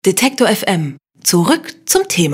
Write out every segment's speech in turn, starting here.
Detektor FM. Zurück zum Thema.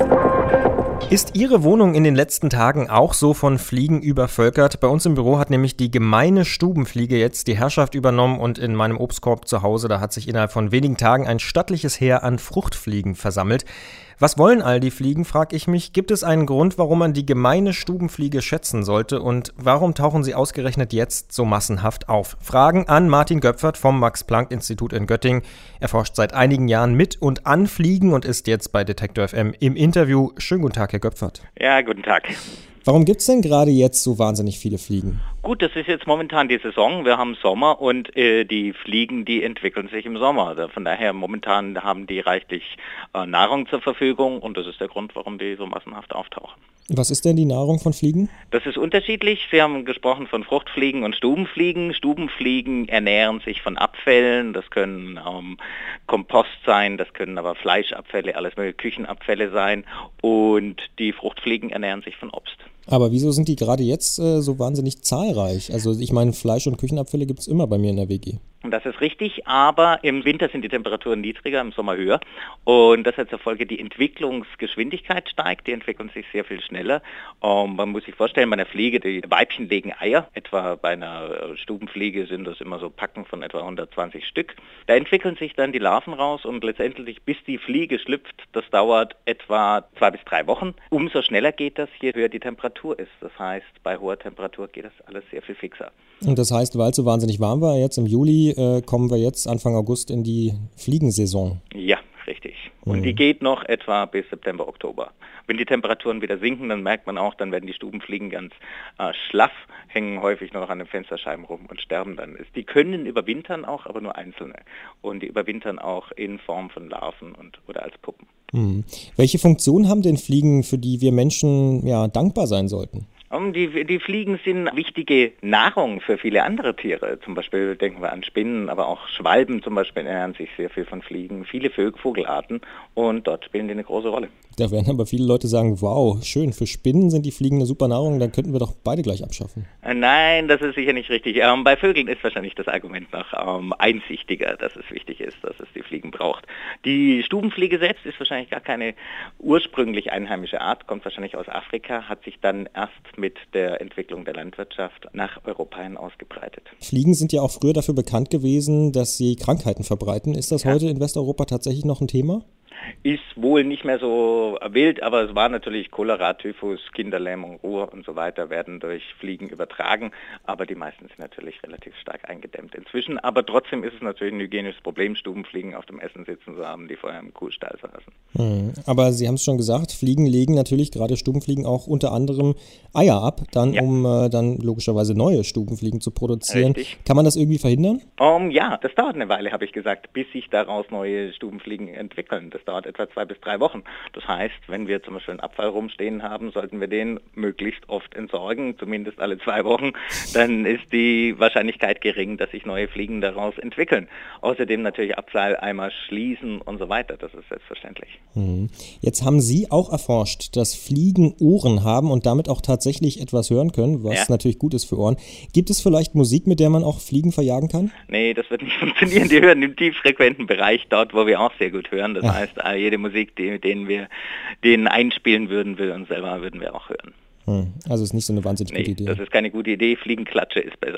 Ist Ihre Wohnung in den letzten Tagen auch so von Fliegen übervölkert? Bei uns im Büro hat nämlich die gemeine Stubenfliege jetzt die Herrschaft übernommen und in meinem Obstkorb zu Hause, da hat sich innerhalb von wenigen Tagen ein stattliches Heer an Fruchtfliegen versammelt. Was wollen all die Fliegen, frage ich mich. Gibt es einen Grund, warum man die gemeine Stubenfliege schätzen sollte? Und warum tauchen sie ausgerechnet jetzt so massenhaft auf? Fragen an Martin Göpfert vom Max-Planck-Institut in Göttingen. Er forscht seit einigen Jahren mit und an Fliegen und ist jetzt bei Detektor FM im Interview. Schönen guten Tag, Herr Göpfert. Ja, guten Tag. Warum gibt es denn gerade jetzt so wahnsinnig viele Fliegen? Gut, das ist jetzt momentan die Saison. Wir haben Sommer und die Fliegen, die entwickeln sich im Sommer. Von daher momentan haben die reichlich Nahrung zur Verfügung und das ist der Grund, warum die so massenhaft auftauchen. Was ist denn die Nahrung von Fliegen? Das ist unterschiedlich. Sie haben gesprochen von Fruchtfliegen und Stubenfliegen. Stubenfliegen ernähren sich von Abfällen. Das können Kompost sein, das können aber Fleischabfälle, alles mögliche Küchenabfälle sein. Und die Fruchtfliegen ernähren sich von Obst. Aber wieso sind die gerade jetzt so wahnsinnig zahlreich? Also ich meine, Fleisch- und Küchenabfälle gibt es immer bei mir in der WG. Das ist richtig, aber im Winter sind die Temperaturen niedriger, im Sommer höher. Und das hat zur Folge, die Entwicklungsgeschwindigkeit steigt, die entwickeln sich sehr viel schneller. Man muss sich vorstellen, bei einer Fliege, die Weibchen legen Eier, etwa bei einer Stubenfliege sind das immer so Packen von etwa 120 Stück. Da entwickeln sich dann die Larven raus und letztendlich, bis die Fliege schlüpft, das dauert etwa 2 bis 3 Wochen. Umso schneller geht das, je höher die Temperatur ist. Das heißt, bei hoher Temperatur geht das alles sehr viel fixer. Und das heißt, weil es so wahnsinnig warm war, jetzt im Juli kommen wir jetzt Anfang August in die Fliegensaison. Ja, richtig. Und die geht noch etwa bis September, Oktober. Wenn die Temperaturen wieder sinken, dann merkt man auch, dann werden die Stubenfliegen ganz schlaff, hängen häufig nur noch an den Fensterscheiben rum und sterben dann. Die können überwintern auch, aber nur einzelne. Und die überwintern auch in Form von Larven oder als Puppen. Welche Funktion haben denn Fliegen, für die wir Menschen dankbar sein sollten? Die Fliegen sind wichtige Nahrung für viele andere Tiere. Zum Beispiel denken wir an Spinnen, aber auch Schwalben zum Beispiel ernähren sich sehr viel von Fliegen. Viele Vogelarten und dort spielen die eine große Rolle. Da werden aber viele Leute sagen, wow, schön, für Spinnen sind die Fliegen eine super Nahrung, dann könnten wir doch beide gleich abschaffen. Nein, das ist sicher nicht richtig. Bei Vögeln ist wahrscheinlich das Argument noch einsichtiger, dass es wichtig ist, dass es die Fliegen braucht. Die Stubenfliege selbst ist wahrscheinlich gar keine ursprünglich einheimische Art, kommt wahrscheinlich aus Afrika, hat sich dann erst mit der Entwicklung der Landwirtschaft nach Europa hin ausgebreitet. Fliegen sind ja auch früher dafür bekannt gewesen, dass sie Krankheiten verbreiten. Ist das heute in Westeuropa tatsächlich noch ein Thema? Ist wohl nicht mehr so wild, aber es war natürlich Cholera, Typhus, Kinderlähmung, Ruhr und so weiter werden durch Fliegen übertragen, aber die meisten sind natürlich relativ stark eingedämmt inzwischen. Aber trotzdem ist es natürlich ein hygienisches Problem, Stubenfliegen auf dem Essen sitzen zu haben, die vorher im Kuhstall saßen. Aber Sie haben es schon gesagt, Fliegen legen natürlich, gerade Stubenfliegen, auch unter anderem Eier ab, um dann logischerweise neue Stubenfliegen zu produzieren. Richtig. Kann man das irgendwie verhindern? Ja, das dauert eine Weile, habe ich gesagt, bis sich daraus neue Stubenfliegen entwickeln. Das dauert etwa 2 bis 3 Wochen. Das heißt, wenn wir zum Beispiel einen Abfall rumstehen haben, sollten wir den möglichst oft entsorgen, zumindest alle 2 Wochen. Dann ist die Wahrscheinlichkeit gering, dass sich neue Fliegen daraus entwickeln. Außerdem natürlich Abfalleimer schließen und so weiter. Das ist selbstverständlich. Jetzt haben Sie auch erforscht, dass Fliegen Ohren haben und damit auch tatsächlich etwas hören können, was natürlich gut ist für Ohren. Gibt es vielleicht Musik, mit der man auch Fliegen verjagen kann? Nee, das wird nicht funktionieren. Die hören im tieffrequenten Bereich, dort, wo wir auch sehr gut hören. Das heißt, jede Musik, denen wir denen einspielen würden wir auch hören. Also ist nicht so eine wahnsinnig gute Idee. Das ist keine gute Idee. Fliegenklatsche ist besser.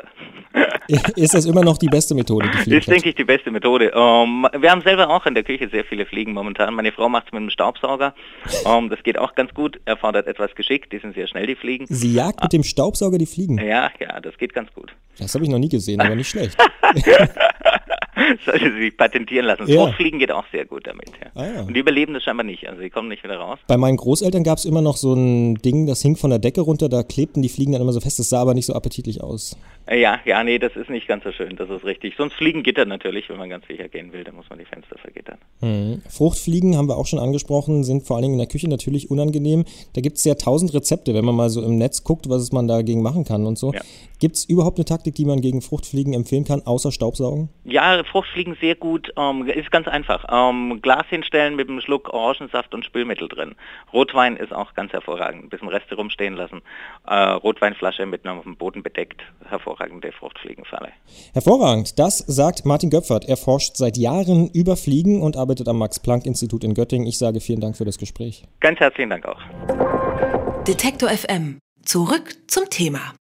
Ist das immer noch die beste Methode, die Fliegenklatsche? Das ist, denke ich, die beste Methode. Wir haben selber auch in der Küche sehr viele Fliegen momentan. Meine Frau macht es mit einem Staubsauger. Das geht auch ganz gut. Erfordert etwas Geschick. Die sind sehr schnell, die Fliegen. Sie jagt mit dem Staubsauger die Fliegen? Ja, das geht ganz gut. Das habe ich noch nie gesehen, aber nicht schlecht. Sollte sie patentieren lassen. Fruchtfliegen geht auch sehr gut damit. Ja. Und die überleben das scheinbar nicht. Also die kommen nicht wieder raus. Bei meinen Großeltern gab es immer noch so ein Ding, das hing von der Decke runter, da klebten die Fliegen dann immer so fest. Das sah aber nicht so appetitlich aus. Nee, das ist nicht ganz so schön. Das ist richtig. Sonst Fliegengitter natürlich, wenn man ganz sicher gehen will, dann muss man die Fenster vergittern. Fruchtfliegen haben wir auch schon angesprochen, sind vor allen Dingen in der Küche natürlich unangenehm. Da gibt es ja 1000 Rezepte, wenn man mal so im Netz guckt, was man dagegen machen kann und so. Ja. Gibt es überhaupt eine Taktik, die man gegen Fruchtfliegen empfehlen kann, außer Staubsaugen? Ja, Fruchtfliegen sehr gut, ist ganz einfach. Glas hinstellen mit einem Schluck Orangensaft und Spülmittel drin. Rotwein ist auch ganz hervorragend. Ein bisschen Reste rumstehen lassen. Rotweinflasche mit einem auf dem Boden bedeckt. Hervorragende Fruchtfliegenfalle. Hervorragend, das sagt Martin Göpfert. Er forscht seit Jahren über Fliegen und arbeitet am Max-Planck-Institut in Göttingen. Ich sage vielen Dank für das Gespräch. Ganz herzlichen Dank auch. Detektor FM. Zurück zum Thema.